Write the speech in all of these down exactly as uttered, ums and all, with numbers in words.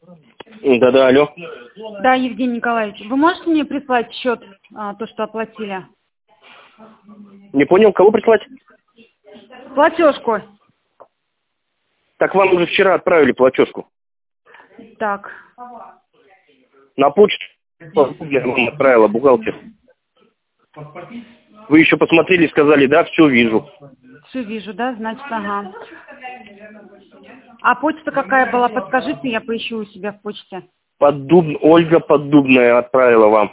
Да-да, алло. Да, Евгений Николаевич, вы можете мне прислать счет, а, то, что оплатили? Не понял, кого прислать? Платежку. Так вам уже вчера отправили платежку. Так. На почту я вам отправила бухгалтер. Вы еще посмотрели, сказали, да, все вижу. Все вижу, да, значит, ага. А почта какая была, подскажите, я поищу у себя в почте. Поддуб... Ольга Поддубная отправила вам.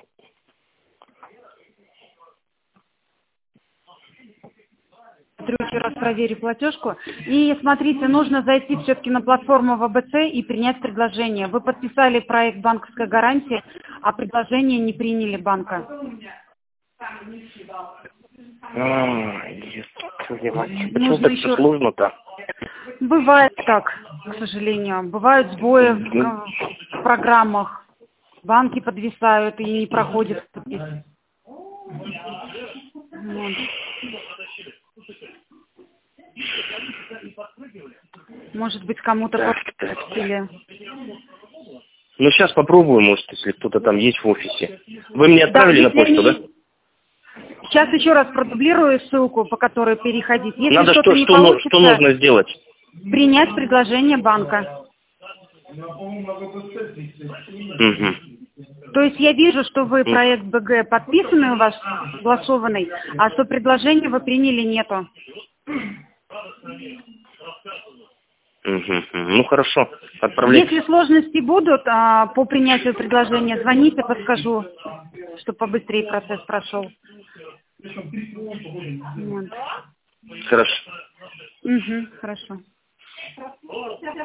Еще раз проверю платежку. И смотрите, нужно зайти все-таки на платформу вэ бэ цэ и принять предложение. Вы подписали проект банковской гарантии, а предложение не приняли банка. А, почему Нужно так все еще... сложно-то? Бывает так, к сожалению. Бывают сбои в, в программах. Банки подвисают и не проходят. Вот. Может быть, кому-то Так, так, подпустили. Ну, сейчас попробуем, может, если кто-то там есть в офисе. Вы мне Да, отправили на если почту, они... да? Сейчас еще раз продублирую ссылку, по которой переходить. Если Надо что-то что, не что, ну- что получится, нужно сделать? принять предложение банка. Угу. То есть я вижу, что вы проект бэ гэ подписанный у вас, согласованный, а что предложение вы приняли нету. Угу. Ну, хорошо, отправляйте. Если сложности будут а, по принятию предложения, звоните, подскажу, чтобы побыстрее процесс прошел. Вот. Хорошо. Угу, хорошо.